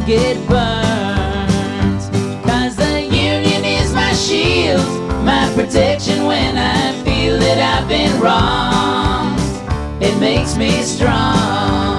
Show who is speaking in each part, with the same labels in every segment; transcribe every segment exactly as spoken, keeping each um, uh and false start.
Speaker 1: won't get burned. Cause the union is my shield, my protection when I feel that I've been wronged. It makes me strong.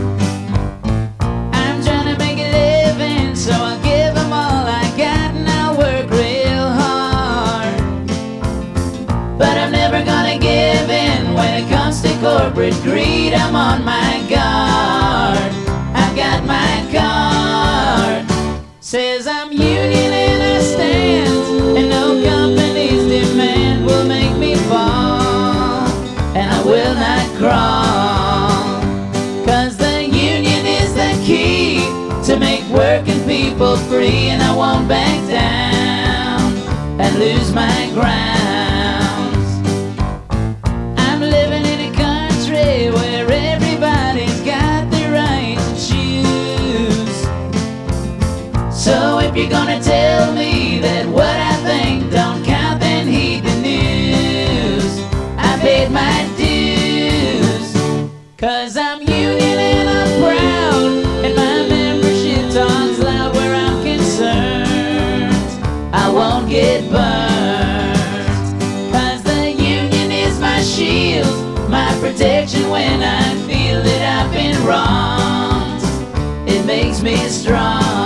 Speaker 1: I'm trying to make a living, so I'll give them all I got and I'll work real hard. But I'm never gonna give in when it comes to corporate greed. I'm on my guard. I've got my card. Says I'm union and I stand, and no company's demand will make me fall, and I will not crawl. Cause the union is the key to make working people free, and I won't back down and lose my grounds. I'm living in a country where everybody's got the right to choose. So if you're gonna tell me that what I think don't count, then heed the news. I paid my dues. Cause I'm union and I'm proud, and my membership talks loud where I'm concerned. I won't get burned. Cause the union is my shield, my protection when I feel that I've been wronged. It makes me strong.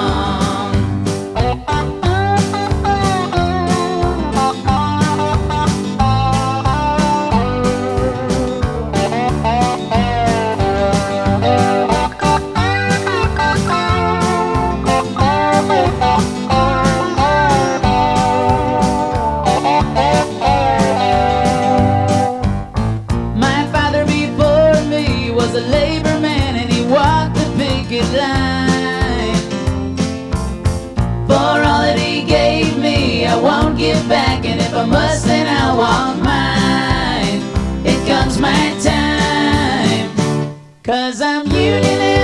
Speaker 1: Was a labor man and he walked the picket line. For all that he gave me, I won't give back, and if I must, then I want mine. It comes my time. Cause I'm union